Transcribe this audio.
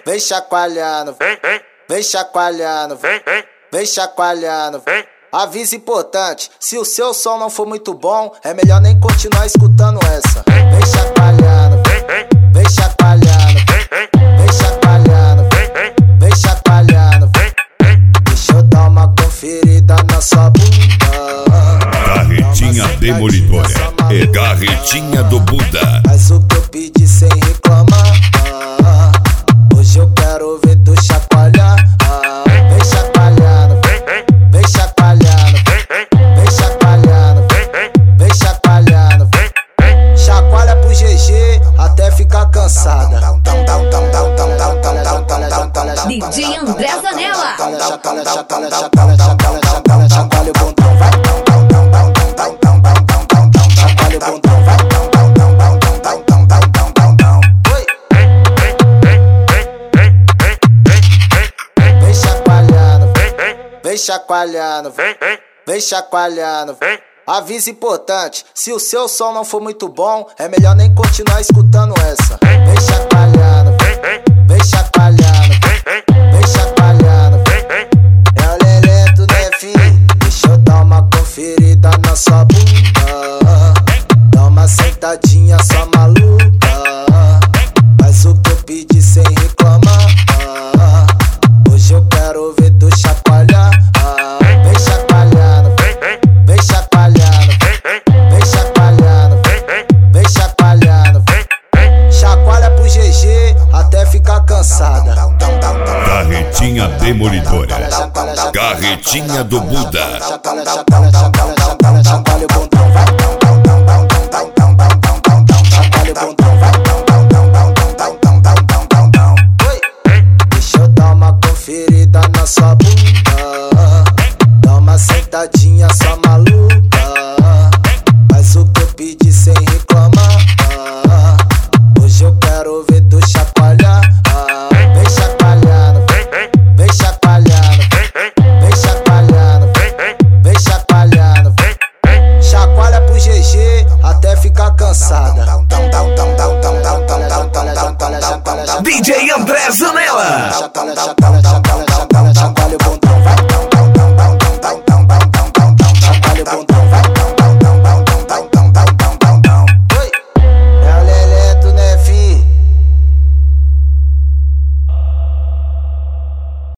vem chacoalhando, vem chacoalhando, vem chacoalhando. Aviso importante, se o seu som não for muito bom, é melhor nem continuar escutando essa. Vem chacoalhando, vem chacoalhando, vem chacoalhando, vem chacoalhando. Deixa eu dar uma conferida na sua bunda. Carretinha demolidora, é carretinha do Buda. Faz o que eu pedi sem reclamar. Hoje eu quero ver tu chacoalhar. Vem chacoalhando, vem chacoalhando, vem chacoalhando, vem chacoalhando. Chacoalha pro GG até ficar cansada. DJ André Zanella. Chacoalha, chacoalha, chacoalha, chacoalha, chacoalha o bundão, vai. Chacoalha o bundão, vai. Vem chacoalhando, vem chacoalhando, vem chacoalhando. Aviso importante, se o seu som não for muito bom, é melhor nem continuar escutando essa. Vem chacoalhando, vem chacoalhando, vem chacoalhando. É o leleto, né, filho? Deixa eu dar uma conferida na sua bunda. Dá uma sentadinha só maluca. Faz o que eu pedi sem reclamar. Hoje eu quero ver tu chacoalhar. Vem chacoalhando, vem chacoalhando, vem chacoalhando, vem chacoalhando. Chacoalha pro GG até ficar cansada. Carretinha demolidora, carretinha do Buda. Chacoalha, chacoalha, chacoalha, chacoalha, chacoalha.